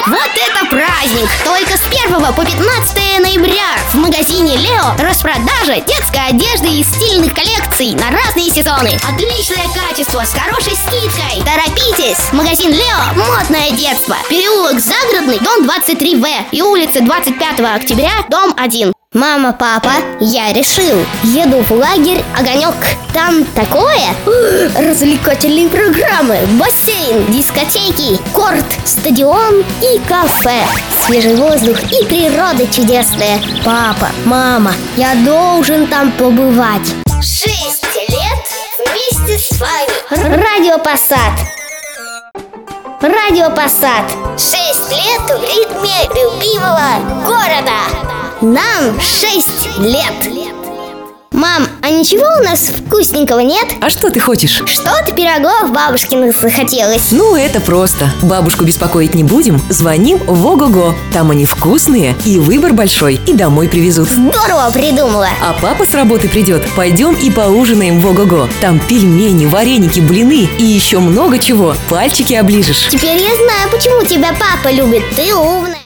Вот это праздник! Только с 1 по 15 ноября в магазине Лео распродажа детской одежды и стильных коллекций на разные сезоны. Отличное качество с хорошей скидкой. Торопитесь! Магазин Лео – модное детство. Переулок Загородный, дом 23В и улица 25 октября, дом 1. Мама, папа, я решил. Еду в лагерь «Огонек». Там такое? Развлекательные программы, бассейн, дискотеки, корт, стадион и кафе. Свежий воздух и природа чудесная. Папа, мама, я должен там побывать. 6 лет вместе с вами. Радио Passat. Радио Passat. 6 лет в ритме любимого города. Нам 6 лет. Мам, а ничего у нас вкусненького нет? А что ты хочешь? Что-то пирогов бабушкиных захотелось. Ну, это просто. Бабушку беспокоить не будем. Звоним в Ого-го. Там они вкусные, и выбор большой, и домой привезут. Здорово придумала. А папа с работы придет. Пойдем и поужинаем в Ого-го. Там пельмени, вареники, блины и еще много чего. Пальчики оближешь. Теперь я знаю, почему тебя папа любит. Ты умная.